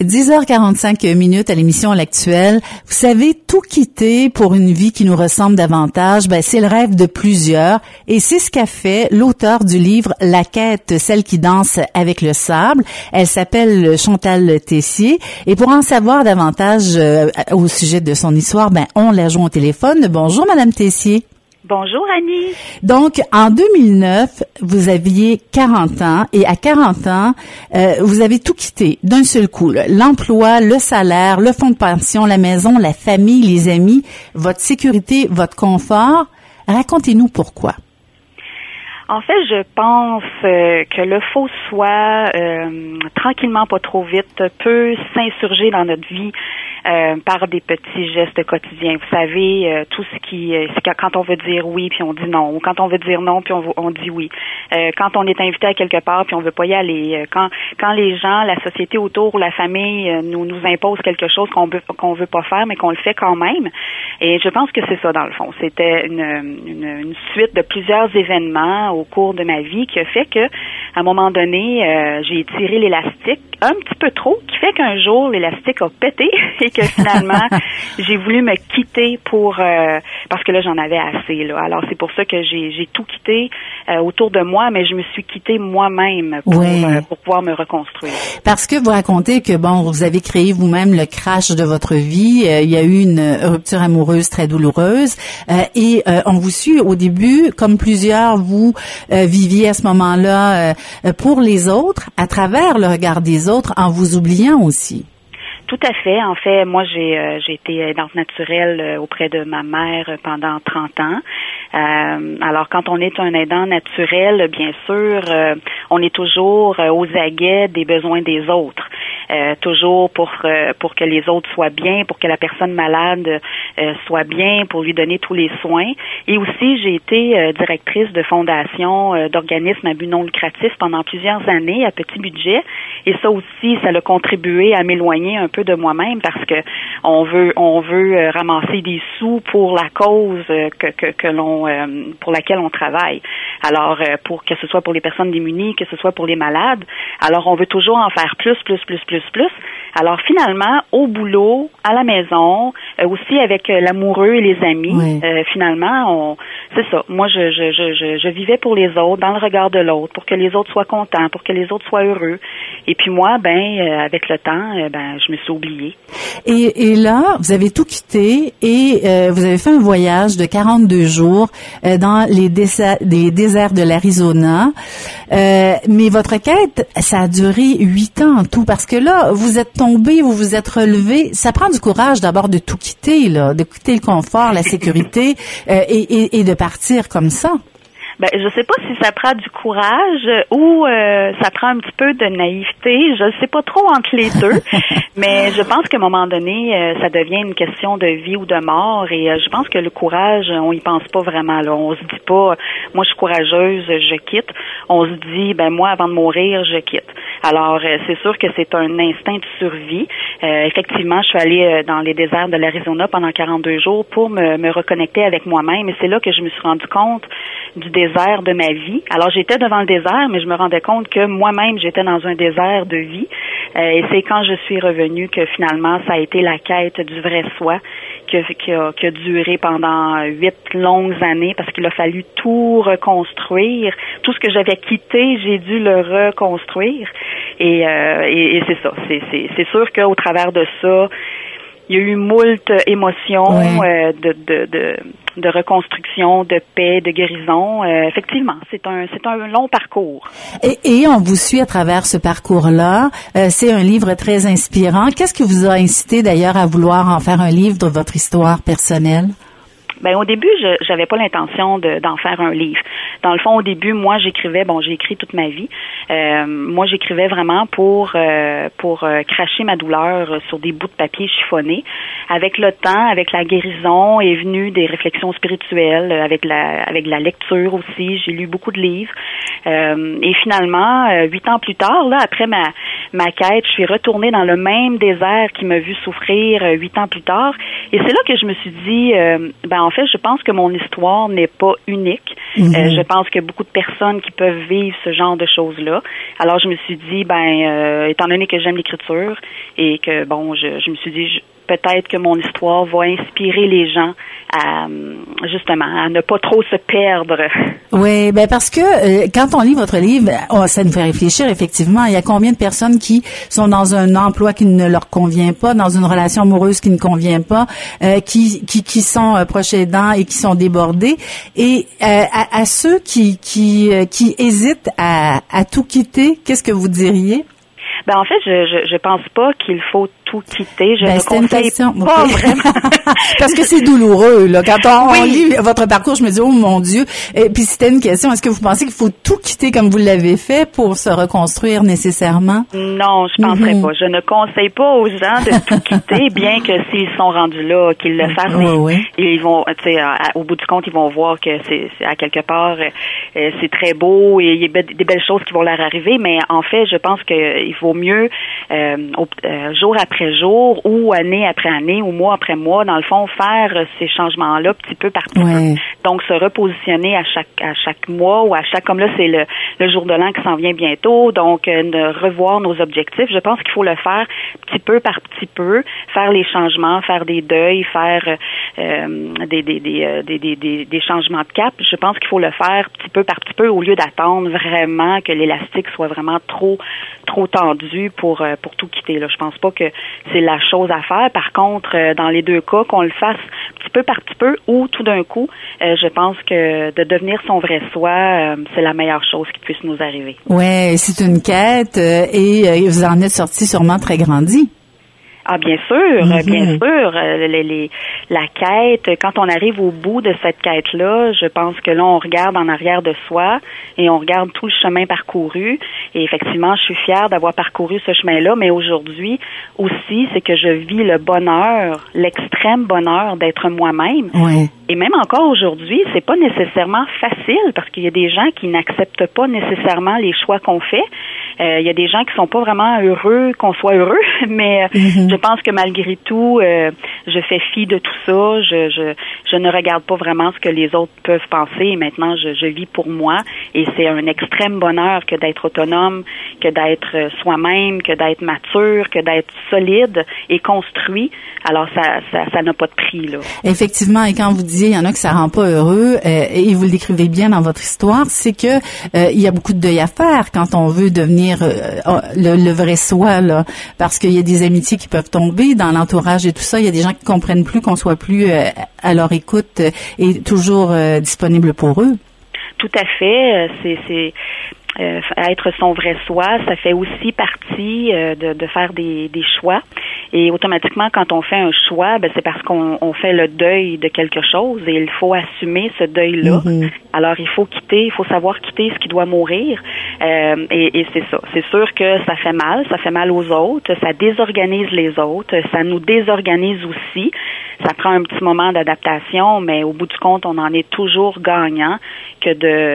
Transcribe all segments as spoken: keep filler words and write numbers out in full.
dix heures quarante-cinq minutes à l'émission L'Actuel. Vous savez, tout quitter pour une vie qui nous ressemble davantage, ben, c'est le rêve de plusieurs. Et c'est ce qu'a fait l'auteur du livre La Quête, celle qui danse avec le sable. Elle s'appelle Chantal Tessier. Et pour en savoir davantage euh, au sujet de son histoire, ben, on la joint au téléphone. Bonjour, Madame Tessier. Bonjour Annie. Donc, en deux mille neuf, vous aviez quarante ans et à quarante ans, euh, vous avez tout quitté d'un seul coup. Là. L'emploi, le salaire, le fonds de pension, la maison, la famille, les amis, votre sécurité, votre confort. Racontez-nous pourquoi. En fait, je pense euh, que le faux soi, euh, tranquillement, pas trop vite, peut s'insurger dans notre vie euh, par des petits gestes quotidiens. Vous savez, euh, tout ce qui, euh, c'est quand on veut dire oui puis on dit non, ou quand on veut dire non puis on, on dit oui. Euh, quand on est invité à quelque part puis on veut pas y aller. Euh, quand quand les gens, la société autour ou la famille euh, nous nous impose quelque chose qu'on veut qu'on veut pas faire mais qu'on le fait quand même. Et je pense que c'est ça dans le fond. C'était une, une, une suite de plusieurs événements au cours de ma vie qui a fait que, à un moment donné, euh, j'ai tiré l'élastique un petit peu trop, qui fait qu'un jour, l'élastique a pété et que finalement, j'ai voulu me quitter pour, euh, parce que là, j'en avais assez, là. Alors, c'est pour ça que j'ai, j'ai tout quitté euh, autour de moi, mais je me suis quittée moi-même pour, oui. euh, pour pouvoir me reconstruire. Parce que vous racontez que, bon, vous avez créé vous-même le crash de votre vie. Euh, il y a eu une rupture amoureuse très douloureuse euh, et euh, on vous suit au début, comme plusieurs, vous euh, viviez à ce moment-là euh, pour les autres, à travers le regard des autres, en vous oubliant aussi. Tout à fait. En fait, moi, j'ai euh, j'ai été aidante naturelle euh, auprès de ma mère pendant trente ans. Euh, alors, quand on est un aidant naturel, bien sûr, euh, on est toujours euh, aux aguets des besoins des autres. Euh, toujours pour euh, pour que les autres soient bien, pour que la personne malade euh, soit bien, pour lui donner tous les soins. Et aussi, j'ai été euh, directrice de fondation euh, d'organismes à but non lucratif pendant plusieurs années à petit budget. Et ça aussi, ça a contribué à m'éloigner un peu de moi-même parce que on veut on veut euh, ramasser des sous pour la cause euh, que que, que l'on euh, pour laquelle on travaille. Alors euh, pour que ce soit pour les personnes démunies, que ce soit pour les malades. Alors on veut toujours en faire plus, plus, plus, plus, plus. Alors finalement, au boulot, à la maison, euh, aussi avec euh, l'amoureux et les amis, oui. euh, finalement, on, c'est ça. Moi, je, je, je, je, je vivais pour les autres, dans le regard de l'autre, pour que les autres soient contents, pour que les autres soient heureux. Et puis moi, ben, euh, avec le temps, euh, ben, je me suis oubliée. Et, et là, vous avez tout quitté et euh, vous avez fait un voyage de quarante-deux jours euh, dans les, désa- les déserts de l'Arizona. Euh, mais votre quête, ça a duré huit ans en tout, parce que là, vous êtes tombé, vous vous êtes relevé. Ça prend du courage d'abord de tout quitter, là, de quitter le confort, la sécurité euh, et, et, et de partir comme ça. Ben, je sais pas si ça prend du courage ou euh, ça prend un petit peu de naïveté. Je sais pas trop entre les deux, mais je pense qu'à un moment donné, euh, ça devient une question de vie ou de mort. Et euh, je pense que le courage, on y pense pas vraiment. Là, on se dit pas, moi je suis courageuse, je quitte. On se dit, ben moi avant de mourir, je quitte. Alors euh, c'est sûr que c'est un instinct de survie. Euh, effectivement, je suis allée euh, dans les déserts de l'Arizona pendant quarante-deux jours pour me, me reconnecter avec moi-même. Et c'est là que je me suis rendu compte du désert de ma vie. Alors, j'étais devant le désert, mais je me rendais compte que moi-même, j'étais dans un désert de vie. Euh, et c'est quand je suis revenue que finalement, ça a été la quête du vrai soi qui a, qui a, qui a duré pendant huit longues années parce qu'il a fallu tout reconstruire. Tout ce que j'avais quitté, j'ai dû le reconstruire. Et, euh, et, et c'est ça. C'est, c'est, c'est sûr qu'au travers de ça, il y a eu moult émotions ouais. euh, de, de, de, de reconstruction, de paix, de guérison. Euh, effectivement, c'est un c'est un long parcours. Et, et on vous suit à travers ce parcours-là. Euh, c'est un livre très inspirant. Qu'est-ce qui vous a incité d'ailleurs à vouloir en faire un livre de votre histoire personnelle? Ben au début, je j'avais pas l'intention de, d'en faire un livre. Dans le fond, au début, moi, j'écrivais, bon, j'ai écrit toute ma vie. Euh, moi, j'écrivais vraiment pour euh, pour euh, cracher ma douleur sur des bouts de papier chiffonnés. Avec le temps, avec la guérison, est venue des réflexions spirituelles, avec la avec la lecture aussi. J'ai lu beaucoup de livres. Euh, et finalement, euh, huit ans plus tard, là, après ma ma quête, je suis retournée dans le même désert qui m'a vu souffrir euh, huit ans plus tard. Et c'est là que je me suis dit, euh, ben en fait, je pense que mon histoire n'est pas unique. Mm-hmm. Euh, je pense qu'il y a beaucoup de personnes qui peuvent vivre ce genre de choses-là. Alors, je me suis dit, ben, euh, étant donné que j'aime l'écriture et que, bon, je, je me suis dit, je, peut-être que mon histoire va inspirer les gens à, justement, à ne pas trop se perdre. Oui, ben parce que euh, quand on lit votre livre, oh, ça nous fait réfléchir effectivement. Il y a combien de personnes qui sont dans un emploi qui ne leur convient pas, dans une relation amoureuse qui ne convient pas, euh, qui, qui qui sont euh, proches aidants et qui sont débordés. Et euh, à, à ceux qui qui euh, qui hésitent à, à tout quitter, qu'est-ce que vous diriez? Ben en fait, je je, je pense pas qu'il faut tout quitter. Je ben, ne conseille pas okay. vraiment. Parce que c'est douloureux, là. Quand on, oui. on lit votre parcours, je me dis, oh mon Dieu. Et puis c'était une question, est-ce que vous pensez qu'il faut tout quitter comme vous l'avez fait pour se reconstruire nécessairement? Non, je penserais mm-hmm. pas. Je ne conseille pas aux gens de tout quitter, bien que s'ils sont rendus là, qu'ils le fassent. Oui, oui. Ils vont, tu sais, au bout du compte, ils vont voir que c'est, c'est à quelque part, euh, c'est très beau et il y a des belles choses qui vont leur arriver. Mais en fait, je pense qu'il vaut mieux euh, au, euh, jour après jour ou année après année ou mois après mois, dans le fond, faire ces changements-là petit peu par petit ouais. peu. Donc, se repositionner à chaque à chaque mois ou à chaque, comme là, c'est le, le jour de l'an qui s'en vient bientôt. Donc, euh, de revoir nos objectifs. Je pense qu'il faut le faire petit peu par petit peu, faire les changements, faire des deuils, faire euh, des, des, des, des, des, des, des changements de cap. Je pense qu'il faut le faire petit peu par petit peu au lieu d'attendre vraiment que l'élastique soit vraiment trop trop tendu pour pour tout quitter. Là, je pense pas que c'est la chose à faire. Par contre, dans les deux cas, qu'on le fasse petit peu par petit peu ou tout d'un coup, euh, je pense que de devenir son vrai soi, euh, c'est la meilleure chose qui puisse nous arriver. Ouais, c'est une quête euh, et euh, vous en êtes sorti sûrement très grandi. Ah, bien sûr, mm-hmm. bien sûr. Euh, les, les, la quête, quand on arrive au bout de cette quête-là, je pense que là, on regarde en arrière de soi et on regarde tout le chemin parcouru. Et effectivement, je suis fière d'avoir parcouru ce chemin-là, mais aujourd'hui aussi, c'est que je vis le bonheur, l'extrême bonheur d'être moi-même. Ouais. Et même encore aujourd'hui, c'est pas nécessairement facile parce qu'il y a des gens qui n'acceptent pas nécessairement les choix qu'on fait. Euh, il y a des gens qui sont pas vraiment heureux qu'on soit heureux, mais mm-hmm. je pense que malgré tout, euh, je fais fi de tout ça. Je, je, je ne regarde pas vraiment ce que les autres peuvent penser. Et maintenant, je, je vis pour moi. Et c'est un extrême bonheur que d'être autonome, que d'être soi-même, que d'être mature, que d'être solide et construit. Alors, ça, ça, ça n'a pas de prix, là. Effectivement. Et quand vous disiez, il y en a que ça rend pas heureux, euh, et vous le décrivez bien dans votre histoire, c'est que euh, il y a beaucoup de deuil à faire quand on veut devenir euh, le, le vrai soi, là, parce qu'il y a des amitiés qui peuvent tomber dans l'entourage et tout ça. Il y a des gens qui comprennent plus qu'on soit plus euh, à leur écoute euh, et toujours euh, disponible pour eux. Tout à fait. C'est, c'est euh, être son vrai soi. Ça fait aussi partie euh, de, de faire des, des choix. Et automatiquement, quand on fait un choix, ben c'est parce qu'on on fait le deuil de quelque chose et il faut assumer ce deuil-là. Mm-hmm. Alors, il faut quitter, il faut savoir quitter ce qui doit mourir. Euh, et, et c'est ça. C'est sûr que ça fait mal, ça fait mal aux autres, ça désorganise les autres, ça nous désorganise aussi. Ça prend un petit moment d'adaptation, mais au bout du compte, on en est toujours gagnant que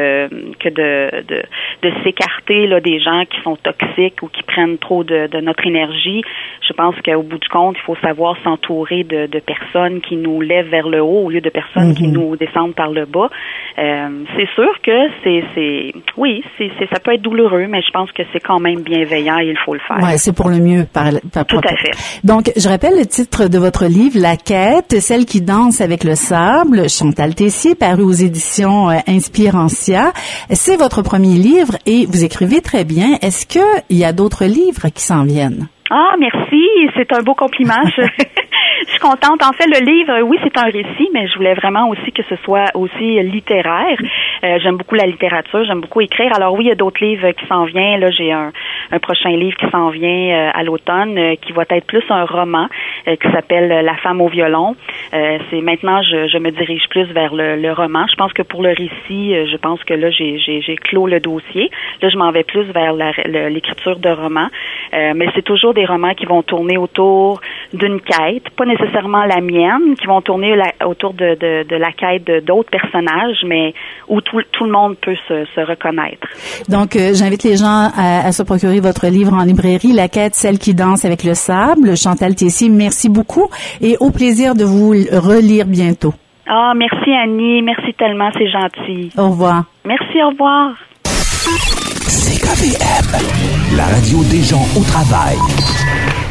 de que de de, de s'écarter là des gens qui sont toxiques ou qui prennent trop de, de notre énergie. Je pense qu'au bout du compte, il faut savoir s'entourer de, de personnes qui nous lèvent vers le haut au lieu de personnes mm-hmm. qui nous descendent par le bas. Euh, c'est sûr que c'est c'est oui, c'est, c'est ça peut être douloureux, mais je pense que c'est quand même bienveillant et il faut le faire. Ouais, c'est pour le mieux par, par Tout à fait. Donc, je rappelle le titre de votre livre, La Quête, celle qui danse avec le sable, Chantal Tessier, paru aux éditions euh, Inspirantia. C'est votre premier livre et vous écrivez très bien. Est-ce que il y a d'autres livres qui s'en viennent? Ah, merci. C'est un beau compliment. Je, je suis contente. En fait, le livre, oui, c'est un récit, mais je voulais vraiment aussi que ce soit aussi littéraire. Euh, j'aime beaucoup la littérature, j'aime beaucoup écrire. Alors oui, il y a d'autres livres qui s'en viennent. Là, j'ai un, un prochain livre qui s'en vient euh, à l'automne, euh, qui va être plus un roman, euh, qui s'appelle La femme au violon. Euh, c'est maintenant, je, je me dirige plus vers le, le roman. Je pense que pour le récit, euh, je pense que là, j'ai, j'ai, j'ai clos le dossier. Là, je m'en vais plus vers la, le, l'écriture de romans. Euh, mais c'est toujours des romans qui vont tourner autour d'une quête, pas nécessairement la mienne, qui vont tourner la, autour de, de, de la quête de, d'autres personnages, mais où tout, tout le monde peut se, se reconnaître. Donc, euh, j'invite les gens à, à se procurer votre livre en librairie, La Quête, celle qui danse avec le sable. Chantal Tessier, merci beaucoup et au plaisir de vous relire bientôt. Ah, merci Annie, merci tellement, c'est gentil. Au revoir. Merci, au revoir. C K V M, la radio des gens au travail.